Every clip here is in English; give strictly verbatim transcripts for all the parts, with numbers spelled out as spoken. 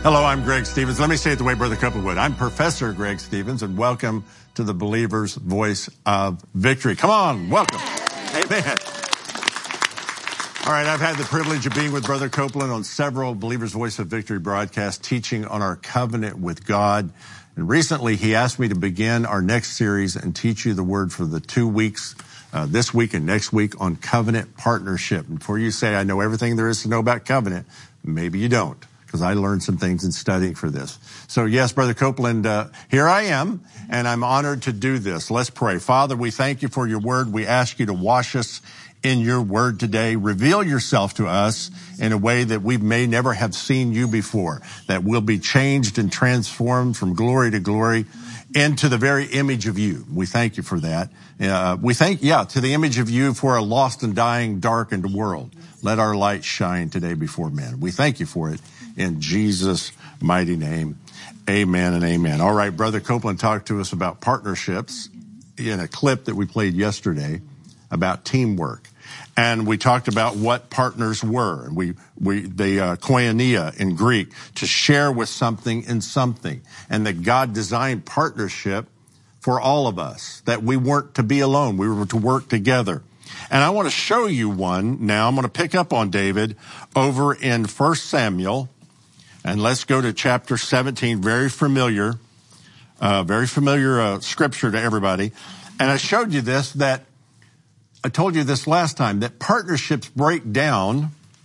Hello, I'm Greg Stevens. Let me say it the way Brother Copeland would. I'm Professor Greg Stevens, and welcome to the Believer's Voice of Victory. Come on, welcome. Amen. All right, I've had the privilege of being with Brother Copeland on several Believer's Voice of Victory broadcasts, teaching on our covenant with God. And recently, he asked me to begin our next series and teach you the word for the two weeks, uh, this week and next week, on covenant partnership. And before you say, I know everything there is to know about covenant, maybe you don't, because I learned some things in studying for this. So yes, Brother Copeland, uh, here I am, and I'm honored to do this. Let's pray. Father, we thank you for your word. We ask you to wash us in your word today. Reveal yourself to us in a way that we may never have seen you before, that we'll be changed and transformed from glory to glory into the very image of you. We thank you for that. Uh, we thank, yeah, to the image of you for a lost and dying, darkened world. Let our light shine today before men. We thank you for it in Jesus' mighty name. Amen and amen. All right, Brother Copeland talked to us about partnerships in a clip that we played yesterday about teamwork. And we talked about what partners were. And we, we, the uh, koinonia in Greek, to share with something in something. And that God designed partnership for all of us, that we weren't to be alone. We were to work together. And I want to show you one now. I'm going to pick up on David over in First Samuel. And let's go to chapter seventeen, very familiar, uh, very familiar uh, scripture to everybody. And I showed you this, that I told you this last time, that partnerships break down.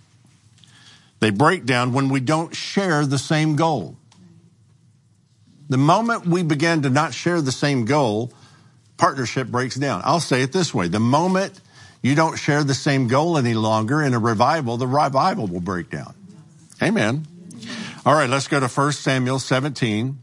They break down when we don't share the same goal. The moment we begin to not share the same goal, partnership breaks down. I'll say it this way. The moment you don't share the same goal any longer in a revival, the revival will break down. Amen. All right, let's go to First Samuel seventeen.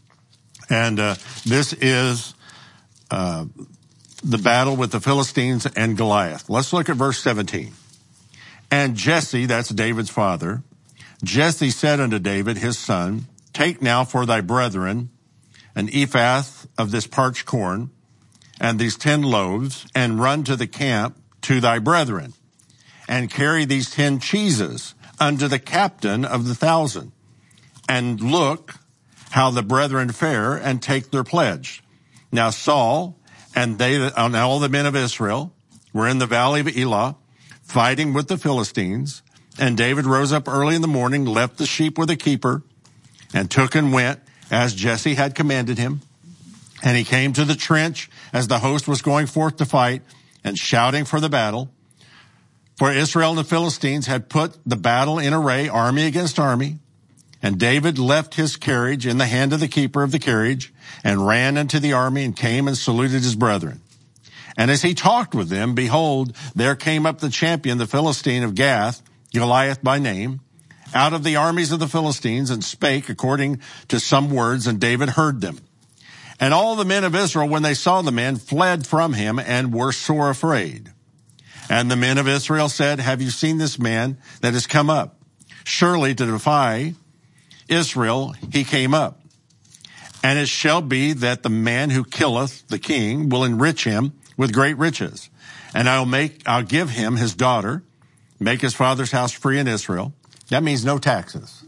And uh, this is uh, the battle with the Philistines and Goliath. Let's look at verse seventeen. And Jesse, that's David's father, Jesse said unto David, his son, take now for thy brethren an ephah of this parched corn and these ten loaves, and run to the camp to thy brethren, and carry these ten cheeses unto the captain of the thousand, and look how the brethren fare, and take their pledge. Now Saul and they and all the men of Israel were in the valley of Elah, fighting with the Philistines. And David rose up early in the morning, left the sheep with a keeper, and took and went as Jesse had commanded him. And he came to the trench as the host was going forth to fight, and shouting for the battle. For Israel and the Philistines had put the battle in array, army against army. And David left his carriage in the hand of the keeper of the carriage, and ran into the army, and came and saluted his brethren. And as he talked with them, behold, there came up the champion, the Philistine of Gath, Goliath by name, out of the armies of the Philistines, and spake according to some words, and David heard them. And all the men of Israel, when they saw the man, fled from him, and were sore afraid. And the men of Israel said, have you seen this man that has come up? Surely to defy Israel he came up. And it shall be that the man who killeth the king will enrich him with great riches. And I'll make, I'll give him his daughter, make his father's house free in Israel. That means no taxes.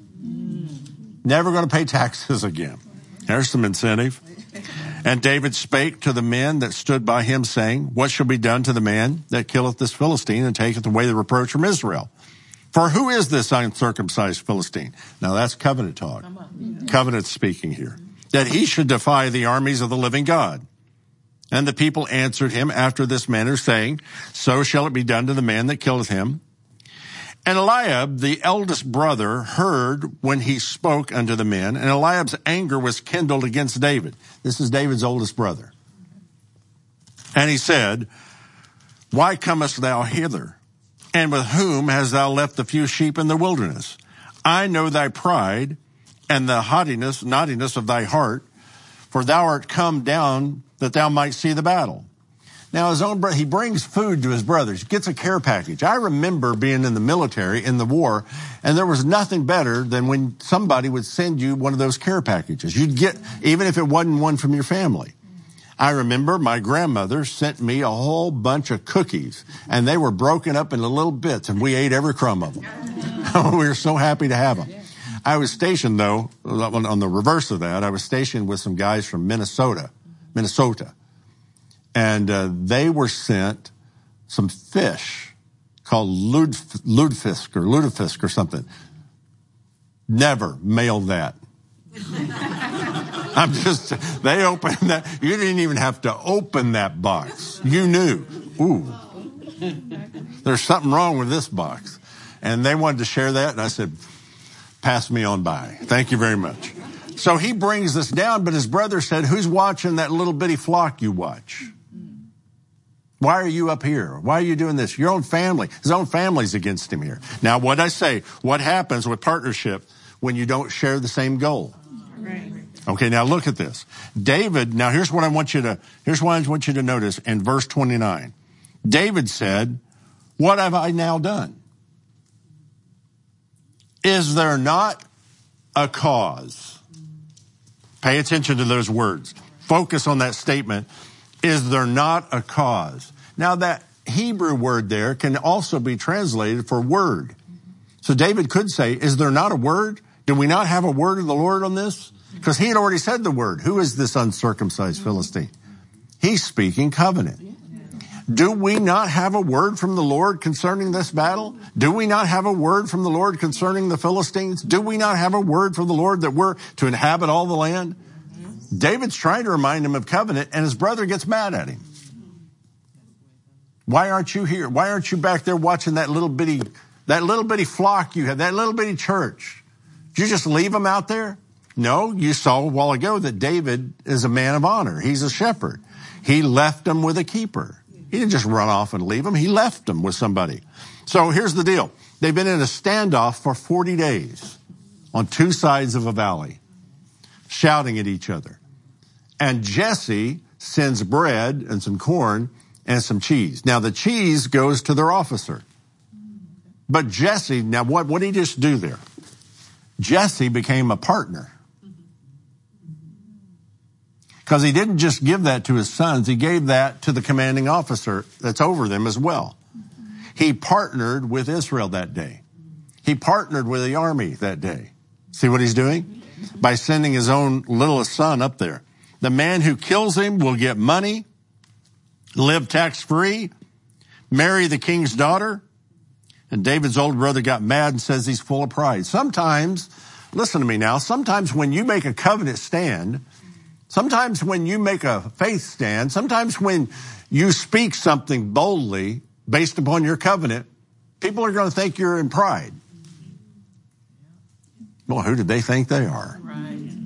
Never going to pay taxes again. There's some incentive. And David spake to the men that stood by him, saying, what shall be done to the man that killeth this Philistine, and taketh away the reproach from Israel? For who is this uncircumcised Philistine? Now that's covenant talk. Covenant speaking here. That he should defy the armies of the living God. And the people answered him after this manner, saying, so shall it be done to the man that killeth him. And Eliab, the eldest brother, heard when he spoke unto the men, and Eliab's anger was kindled against David. This is David's oldest brother. And he said, why comest thou hither? And with whom hast thou left the few sheep in the wilderness? I know thy pride and the haughtiness, naughtiness of thy heart, for thou art come down that thou might see the battle. Now, his own brother, he brings food to his brothers, gets a care package. I remember being in the military, in the war, and there was nothing better than when somebody would send you one of those care packages. You'd get, even if it wasn't one from your family. I remember my grandmother sent me a whole bunch of cookies, and they were broken up into little bits, and we ate every crumb of them. We were so happy to have them. I was stationed, though, on the reverse of that, I was stationed with some guys from Minnesota, Minnesota. And uh, they were sent some fish called lud, lutefisk or lutefisk or something. Never mailed that. I'm just, they opened that. You didn't even have to open that box. You knew, ooh, there's something wrong with this box. And they wanted to share that, and I said, pass me on by. Thank you very much. So he brings this down, but his brother said, who's watching that little bitty flock you watch? Why are you up here? Why are you doing this? Your own family. His own family's against him here. Now, what I say, what happens with partnership when you don't share the same goal? Right. Okay, now look at this. David, now here's what I want you to, here's what I want you to notice in verse twenty-nine. David said, what have I now done? Is there not a cause? Pay attention to those words. Focus on that statement. Is there not a cause? Now that Hebrew word there can also be translated for word. So David could say, is there not a word? Do we not have a word of the Lord on this? Because he had already said the word. Who is this uncircumcised Philistine? He's speaking covenant. Do we not have a word from the Lord concerning this battle? Do we not have a word from the Lord concerning the Philistines? Do we not have a word from the Lord that we're to inhabit all the land? David's trying to remind him of covenant, and his brother gets mad at him. Why aren't you here? Why aren't you back there watching that little bitty, that little bitty flock you had, that little bitty church? Did you just leave them out there? No, you saw a while ago that David is a man of honor. He's a shepherd. He left them with a keeper. He didn't just run off and leave them. He left them with somebody. So here's the deal. They've been in a standoff for forty days on two sides of a valley, shouting at each other. And Jesse sends bread and some corn and some cheese. Now, the cheese goes to their officer. But Jesse, now what, what did he just do there? Jesse became a partner. Because he didn't just give that to his sons, he gave that to the commanding officer that's over them as well. He partnered with Israel that day. He partnered with the army that day. See what he's doing? By sending his own littlest son up there. The man who kills him will get money, live tax-free, marry the king's daughter. And David's older brother got mad and says he's full of pride. Sometimes, listen to me now, sometimes when you make a covenant stand, sometimes when you make a faith stand, sometimes when you speak something boldly based upon your covenant, people are going to think you're in pride. Well, who do they think they are? Right.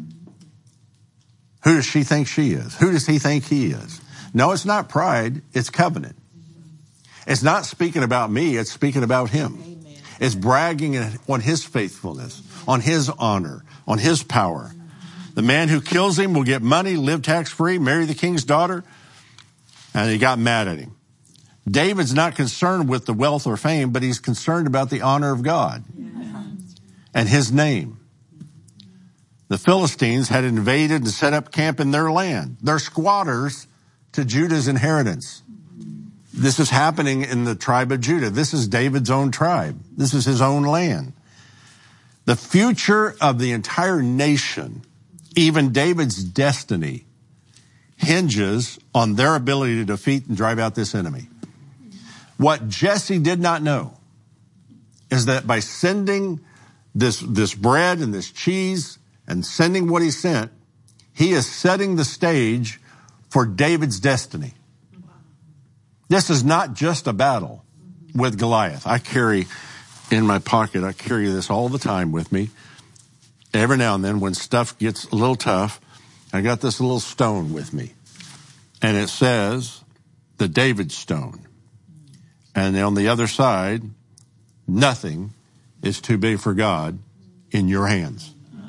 Who does she think she is? Who does he think he is? No, it's not pride. It's covenant. It's not speaking about me. It's speaking about him. Amen. It's bragging on his faithfulness, on his honor, on his power. The man who kills him will get money, live tax-free, marry the king's daughter. And he got mad at him. David's not concerned with the wealth or fame, but he's concerned about the honor of God and his name. The Philistines had invaded and set up camp in their land. They're squatters to Judah's inheritance. This is happening in the tribe of Judah. This is David's own tribe. This is his own land. The future of the entire nation, even David's destiny, hinges on their ability to defeat and drive out this enemy. What Jesse did not know is that by sending this, this bread and this cheese and sending what he sent, he is setting the stage for David's destiny. This is not just a battle with Goliath. I carry in my pocket, I carry this all the time with me. Every now and then when stuff gets a little tough, I got this little stone with me. And it says the David stone. And on the other side, nothing is too big for God in your hands.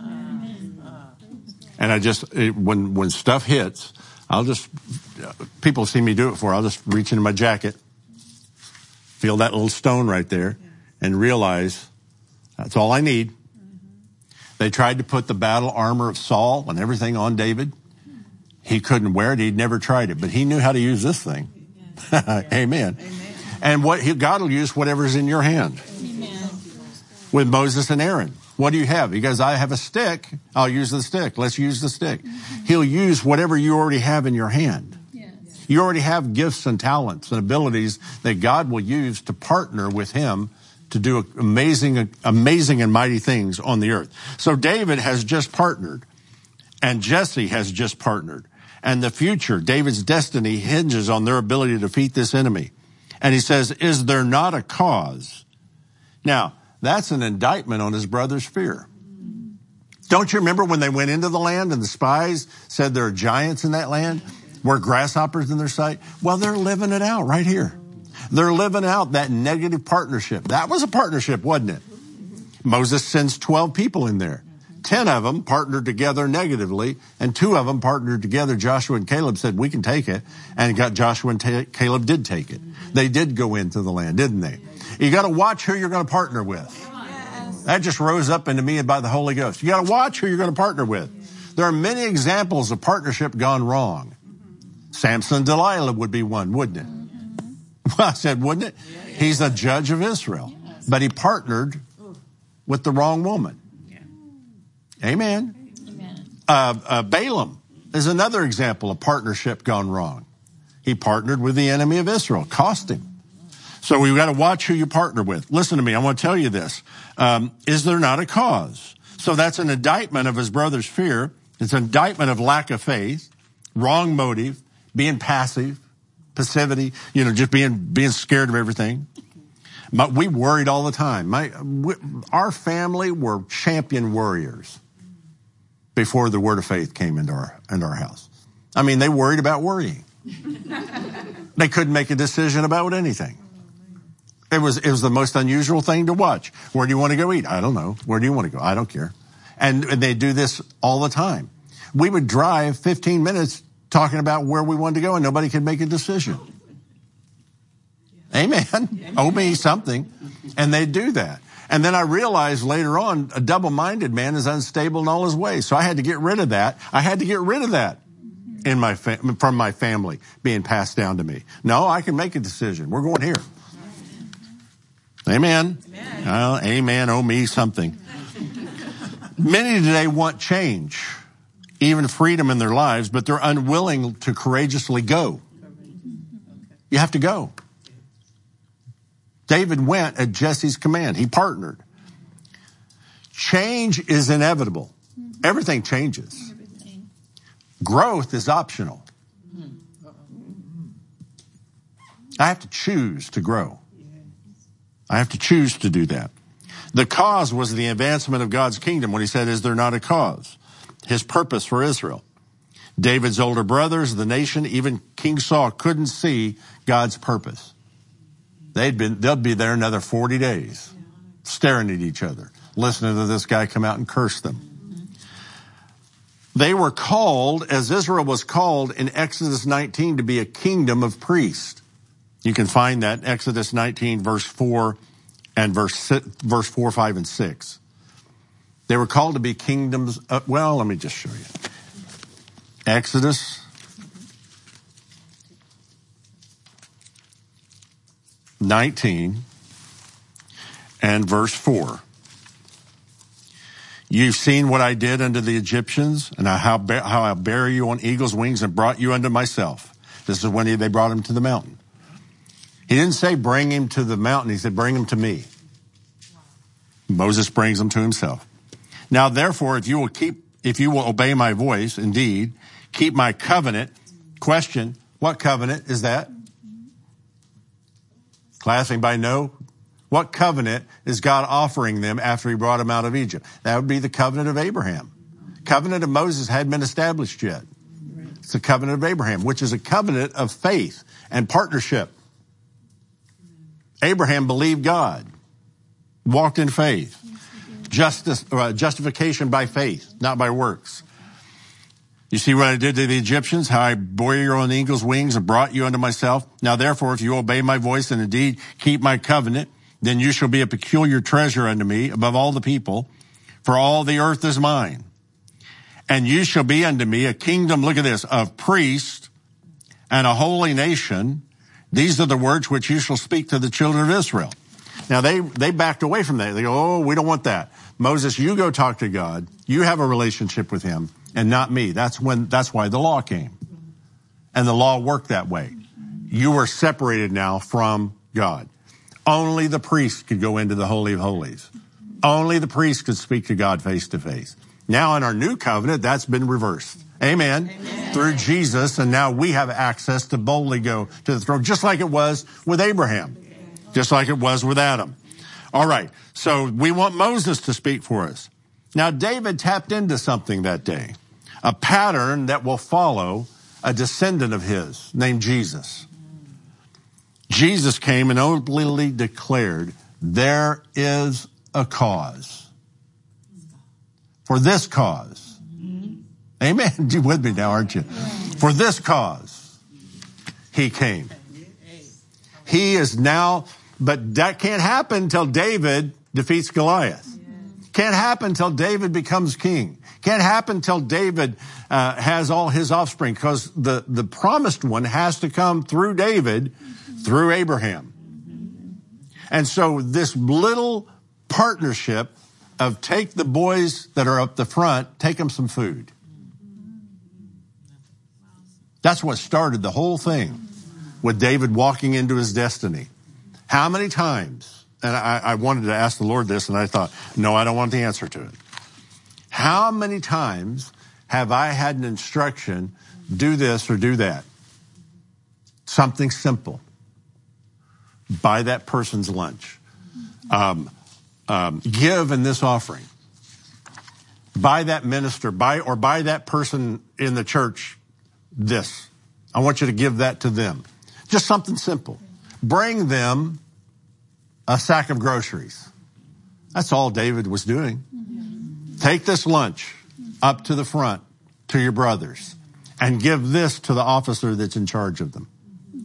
And I just, it, when, when stuff hits, I'll just, people see me do it before, I'll just reach into my jacket, feel that little stone right there, and realize that's all I need. They tried to put the battle armor of Saul and everything on David. He couldn't wear it. He'd never tried it, but he knew how to use this thing. Amen. Amen. And what he, God will use whatever's in your hand. Amen. With Moses and Aaron, What do you have? He goes, I have a stick. I'll use the stick. Let's use the stick. He'll use whatever you already have in your hand. Yes. You already have gifts and talents and abilities that God will use to partner with him to do amazing, amazing and mighty things on the earth. So David has just partnered, and Jesse has just partnered. And the future, David's destiny, hinges on their ability to defeat this enemy. And he says, is there not a cause? Now, that's an indictment on his brother's fear. Don't you remember when they went into the land and the spies said there are giants in that land? Were grasshoppers in their sight? Well, they're living it out right here. They're living out that negative partnership. That was a partnership, wasn't it? Moses sends twelve people in there. Ten of them partnered together negatively, and two of them partnered together. Joshua and Caleb said, we can take it. And got Joshua and ta- Caleb did take it. They did go into the land, didn't they? You got to watch who you're going to partner with. Yes. That just rose up into me by the Holy Ghost. You got to watch who you're going to partner with. There are many examples of partnership gone wrong. Samson and Delilah would be one, wouldn't it? Well, I said, wouldn't it? He's a judge of Israel, but he partnered with the wrong woman. Amen. Amen. Uh, uh, Balaam is another example of partnership gone wrong. He partnered with the enemy of Israel, cost him. So we've got to watch who you partner with. Listen to me. I want to tell you this. Um, is there not a cause? So that's an indictment of his brother's fear. It's an indictment of lack of faith, wrong motive, being passive, passivity, you know, just being, being scared of everything. But we worried all the time. My, we, our family were champion worriers before the word of faith came into our, into our house. I mean, they worried about worrying. They couldn't make a decision about anything. It was, it was the most unusual thing to watch. Where do you want to go eat? I don't know. Where do you want to go? I don't care. And, and they do this all the time. We would drive fifteen minutes talking about where we wanted to go and nobody could make a decision. Amen. Amen. Owe me something. And they do that. And then I realized later on, a double-minded man is unstable in all his ways. So I had to get rid of that. I had to get rid of that in my fa- from my family being passed down to me. No, I can make a decision. We're going here. Amen. Amen. Uh, amen. Owe me something. Many today want change, even freedom in their lives, but they're unwilling to courageously go. You have to go. David went at Jesse's command. He partnered. Change is inevitable. Everything changes. Growth is optional. I have to choose to grow. I have to choose to do that. The cause was the advancement of God's kingdom when he said, is there not a cause? His purpose for Israel. David's older brothers, the nation, even King Saul couldn't see God's purpose. They'd been, they'll be there another forty days, staring at each other, listening to this guy come out and curse them. They were called, as Israel was called in Exodus nineteen, to be a kingdom of priests. You can find that in Exodus nineteen, verse four and verse, verse four, five, and six. They were called to be kingdoms. Of, well, let me just show you. Exodus nineteen and verse four. You've seen what I did unto the Egyptians, and how, how I bare you on eagle's wings and brought you unto myself. This is when he, they brought him to the mountain. He didn't say bring him to the mountain. He said bring him to me. Moses brings him to himself. Now, therefore, if you will keep, if you will obey my voice, indeed, keep my covenant. Question, what covenant is that? Class, anybody know? What covenant is God offering them after he brought them out of Egypt? That would be the covenant of Abraham. Covenant of Moses hadn't been established yet. It's the covenant of Abraham, which is a covenant of faith and partnership. Abraham believed God, walked in faith. Justice, uh, justification by faith, not by works. You see what I did to the Egyptians, how I bore you on eagle's wings and brought you unto myself. Now, therefore, if you obey my voice and indeed keep my covenant, then you shall be a peculiar treasure unto me above all the people, for all the earth is mine. And you shall be unto me a kingdom, look at this, of priests and a holy nation. These are the words which you shall speak to the children of Israel. Now, they, they backed away from that. They go, oh, we don't want that. Moses, you go talk to God. You have a relationship with him and not me. That's when, that's why the law came. And the law worked that way. You were separated now from God. Only the priest could go into the Holy of Holies. Only the priest could speak to God face to face. Now in our new covenant, that's been reversed. Amen. Amen. Through Jesus, and now we have access to boldly go to the throne, just like it was with Abraham, just like it was with Adam. All right, so we want Moses to speak for us. Now David tapped into something that day, a pattern that will follow a descendant of his named Jesus. Jesus came and openly declared, there is a cause. For this cause. Amen. You're with me now, aren't you? For this cause, he came. He is now, but that can't happen until David defeats Goliath. Can't happen until David becomes king. Can't happen until David uh, has all his offspring, because the, the promised one has to come through David, through Abraham. And so this little partnership of take the boys that are up the front, take them some food. That's what started the whole thing with David walking into his destiny. How many times, and I, I wanted to ask the Lord this, and I thought, no, I don't want the answer to it. How many times have I had an instruction, do this or do that? Something simple. Buy that person's lunch. Um, um, give in this offering. Buy that minister, buy or buy that person in the church this. I want you to give that to them. Just something simple. Bring them a sack of groceries. That's all David was doing. Take this lunch up to the front to your brothers and give this to the officer that's in charge of them.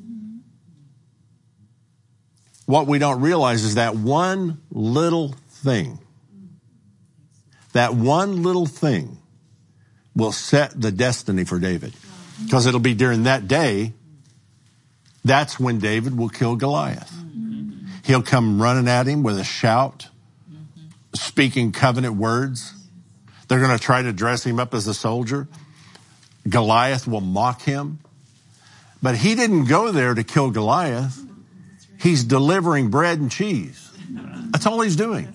What we don't realize is that one little thing, that one little thing will set the destiny for David. Because it'll be during that day, that's when David will kill Goliath. He'll come running at him with a shout, speaking covenant words. They're going to try to dress him up as a soldier. Goliath will mock him. But he didn't go there to kill Goliath. He's delivering bread and cheese. That's all he's doing.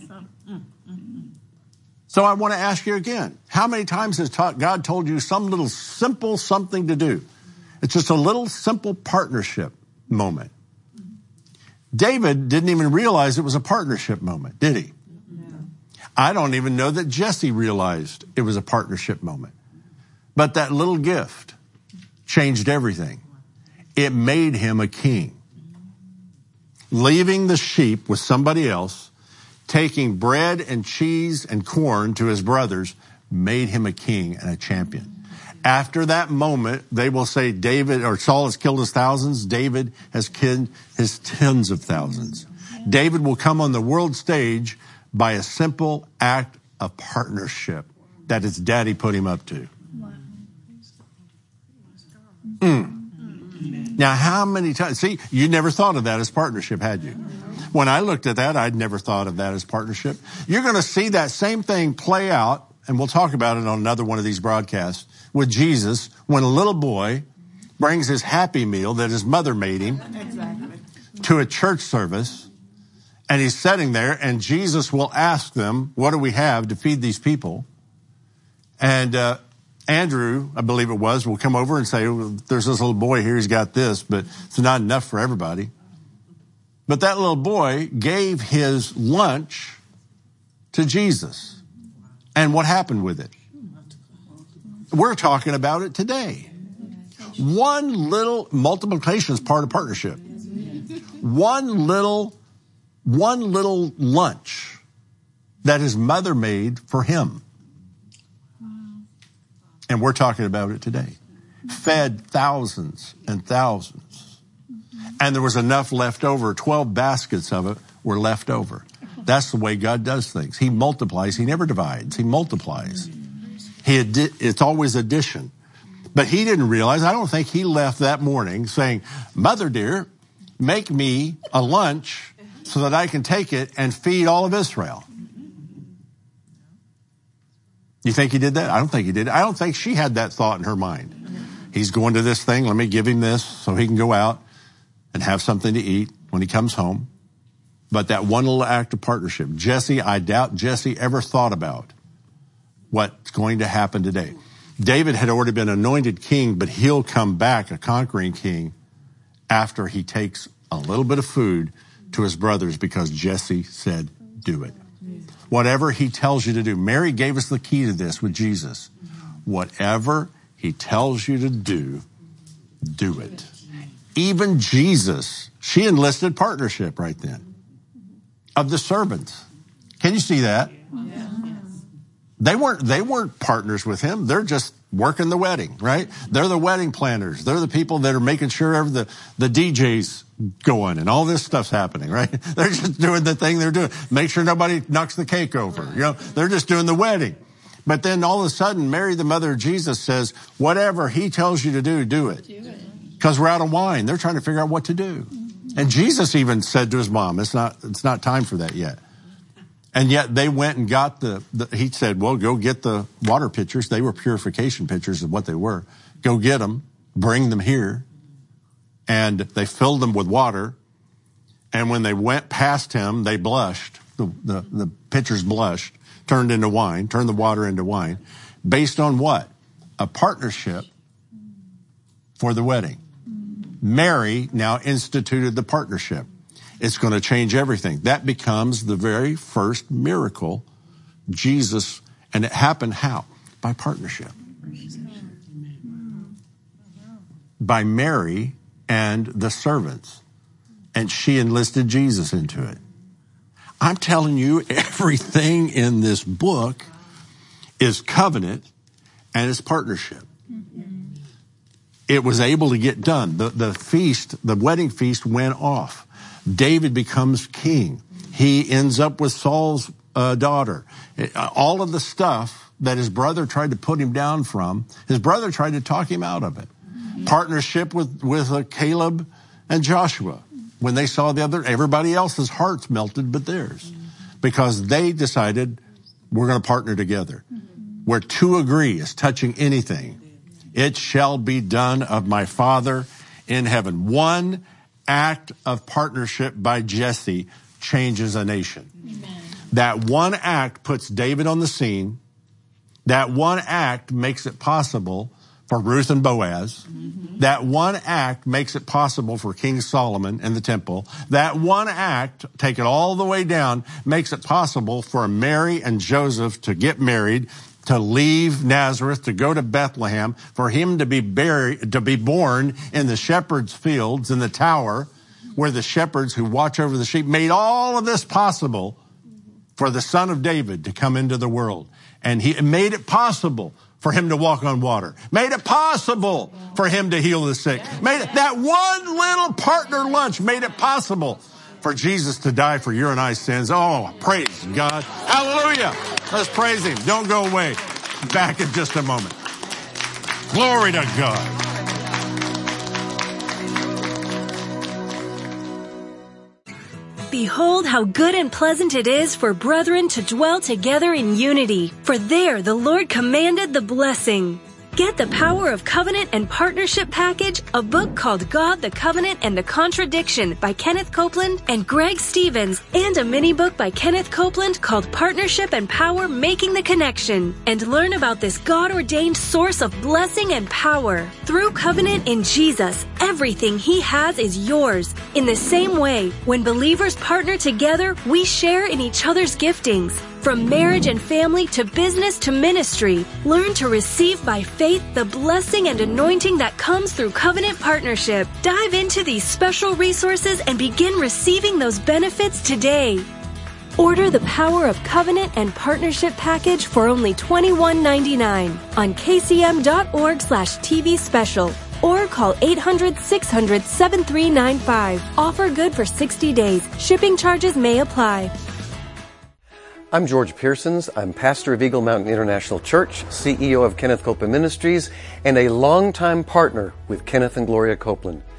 So I want to ask you again, how many times has God told you some little simple something to do? It's just a little simple partnership moment. David didn't even realize it was a partnership moment, did he? I don't even know that Jesse realized it was a partnership moment. But that little gift changed everything. It made him a king. Leaving the sheep with somebody else, taking bread and cheese and corn to his brothers, made him a king and a champion. After that moment, they will say David or Saul has killed his thousands. David has killed his tens of thousands. David will come on the world stage by a simple act of partnership that his daddy put him up to. Mm. Now, how many times? See, you never thought of that as partnership, had you? When I looked at that, I'd never thought of that as partnership. You're going to see that same thing play out, and we'll talk about it on another one of these broadcasts, with Jesus, when a little boy brings his Happy Meal that his mother made him exactly. to a church service, and he's sitting there, and Jesus will ask them, what do we have to feed these people? And uh, Andrew, I believe it was, will come over and say, well, there's this little boy here, he's got this, but it's not enough for everybody. But that little boy gave his lunch to Jesus. And what happened with it? We're talking about it today. One little multiplication is part of partnership. One little, one little lunch that his mother made for him. And we're talking about it today. Fed thousands and thousands. And there was enough left over. Twelve baskets of it were left over. That's the way God does things. He multiplies. He never divides. He multiplies. He addi- it's always addition. But he didn't realize, I don't think he left that morning saying, Mother dear, make me a lunch so that I can take it and feed all of Israel. You think he did that? I don't think he did. I don't think she had that thought in her mind. He's going to this thing. Let me give him this so he can go out and have something to eat when he comes home. But that one little act of partnership, Jesse, I doubt Jesse ever thought about what's going to happen today. David had already been anointed king, but he'll come back a conquering king after he takes a little bit of food to his brothers because Jesse said, do it. Whatever he tells you to do. Mary gave us the key to this with Jesus. Whatever he tells you to do, do it. Even Jesus, she enlisted partnership right then of the servants. Can you see that? Yeah. They weren't, they weren't partners with him. They're just working the wedding, right? They're the wedding planners. They're the people that are making sure the, the D J's going and all this stuff's happening, right? They're just doing the thing they're doing. Make sure nobody knocks the cake over. You know, they're just doing the wedding. But then all of a sudden, Mary, the mother of Jesus, says, whatever he tells you to do, do it. Because we're out of wine. They're trying to figure out what to do. And Jesus even said to his mom, it's not, it's not time for that yet. And yet they went and got the, the, he said, well, go get the water pitchers. They were purification pitchers of what they were. Go get them, bring them here. And they filled them with water. And when they went past him, they blushed. The, the, the pitchers blushed, turned into wine, turned the water into wine. Based on what? A partnership for the wedding. Mary now instituted the partnership. It's going to change everything. That becomes the very first miracle, Jesus, and it happened how? By partnership. By Mary and the servants. And she enlisted Jesus into it. I'm telling you, everything in this book is covenant and it's partnership. It was able to get done. The, the feast, the wedding feast went off. David becomes king. He ends up with Saul's uh, daughter. All of the stuff that his brother tried to put him down from, his brother tried to talk him out of it. Mm-hmm. Partnership with, with uh, Caleb and Joshua. When they saw the other, everybody else's hearts melted but theirs. Mm-hmm. Because they decided, we're going to partner together. Mm-hmm. Where two agree is touching anything, it shall be done of my Father in heaven. One act of partnership by Jesse changes a nation. Amen. That one act puts David on the scene. That one act makes it possible for Ruth and Boaz. Mm-hmm. That one act makes it possible for King Solomon and the temple. That one act, take it all the way down, makes it possible for Mary and Joseph to get married, to leave Nazareth, to go to Bethlehem, for him to be buried, to be born in the shepherd's fields in the tower where the shepherds who watch over the sheep made all of this possible for the Son of David to come into the world. And he made it possible for him to walk on water, made it possible for him to heal the sick, made it, that one little partner lunch made it possible for Jesus to die for your and I's sins. Oh, praise God. Hallelujah. Let's praise him. Don't go away. Back in just a moment. Glory to God. Behold how good and pleasant it is for brethren to dwell together in unity. For there the Lord commanded the blessing. Get the Power of Covenant and Partnership package, a book called God, the Covenant, and the Contradiction by Kenneth Copeland and Greg Stevens, and a mini book by Kenneth Copeland called Partnership and Power, Making the Connection. And learn about this God-ordained source of blessing and power. Through covenant in Jesus, everything he has is yours. In the same way, when believers partner together, we share in each other's giftings. From marriage and family to business to ministry, learn to receive by faith the blessing and anointing that comes through covenant partnership. Dive into these special resources and begin receiving those benefits today. Order the Power of Covenant and Partnership package for only twenty-one ninety-nine on kcm.org slash TV special or call eight hundred, six hundred, seven three nine five. Offer good for sixty days. Shipping charges may apply. I'm George Pearsons. I'm pastor of Eagle Mountain International Church, C E O of Kenneth Copeland Ministries, and a longtime partner with Kenneth and Gloria Copeland.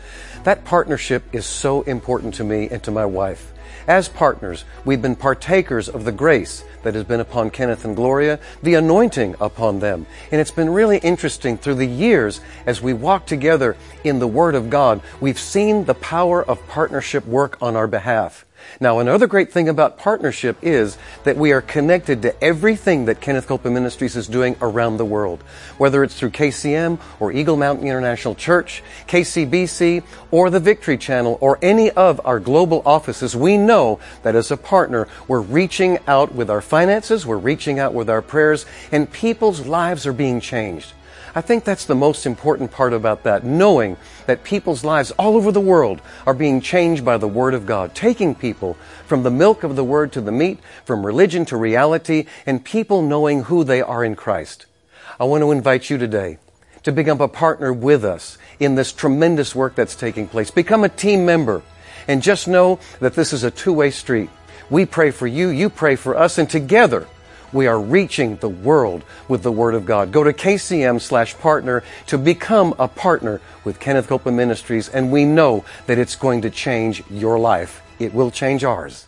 That partnership is so important to me and to my wife. As partners, we've been partakers of the grace that has been upon Kenneth and Gloria, the anointing upon them. And it's been really interesting through the years as we walk together in the Word of God, we've seen the power of partnership work on our behalf. Now, another great thing about partnership is that we are connected to everything that Kenneth Copeland Ministries is doing around the world. Whether it's through K C M or Eagle Mountain International Church, K C B C, or the Victory Channel, or any of our global offices, we know that as a partner, we're reaching out with our finances, we're reaching out with our prayers, and people's lives are being changed. I think that's the most important part about that, knowing that people's lives all over the world are being changed by the Word of God, taking people from the milk of the Word to the meat, from religion to reality, and people knowing who they are in Christ. I want to invite you today to become a partner with us in this tremendous work that's taking place. Become a team member, and just know that this is a two-way street. We pray for you, you pray for us, and together we are reaching the world with the Word of God. Go to K C M slash partner to become a partner with Kenneth Copeland Ministries, and we know that it's going to change your life. It will change ours.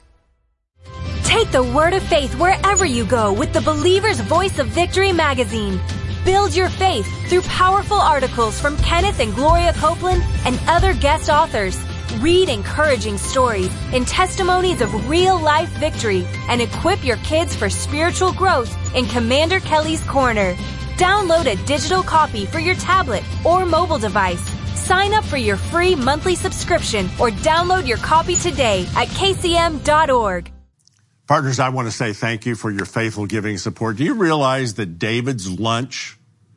Take the word of faith wherever you go with the Believer's Voice of Victory magazine. Build your faith through powerful articles from Kenneth and Gloria Copeland and other guest authors. Read encouraging stories and testimonies of real-life victory and equip your kids for spiritual growth in Commander Kelly's Corner. Download a digital copy for your tablet or mobile device. Sign up for your free monthly subscription or download your copy today at K C M dot org. Partners, I want to say thank you for your faithful giving support. Do you realize that David's lunch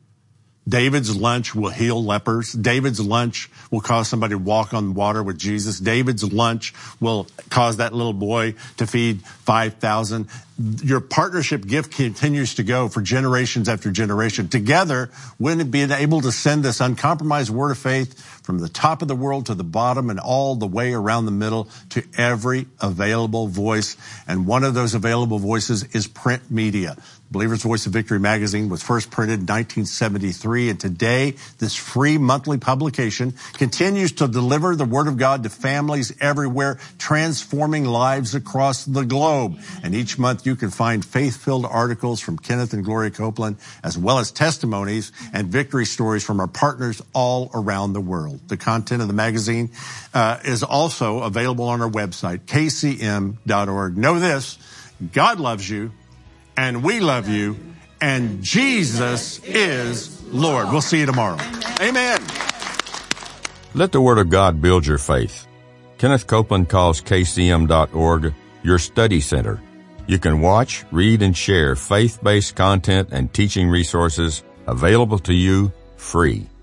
David's lunch will heal lepers. David's lunch will cause somebody to walk on water with Jesus. David's lunch will cause that little boy to feed five thousand. Your partnership gift continues to go for generations after generation. Together, we're being able to send this uncompromised word of faith from the top of the world to the bottom and all the way around the middle to every available voice. And one of those available voices is print media. Believer's Voice of Victory magazine was first printed in nineteen seventy-three, and today this free monthly publication continues to deliver the Word of God to families everywhere, transforming lives across the globe. And each month you can find faith-filled articles from Kenneth and Gloria Copeland, as well as testimonies and victory stories from our partners all around the world. The content of the magazine uh, is also available on our website, K C M dot org. Know this, God loves you, and we love you, and Jesus is Lord. We'll see you tomorrow. Amen. Let the Word of God build your faith. Kenneth Copeland calls K C M dot org your study center. You can watch, read, and share faith-based content and teaching resources available to you free.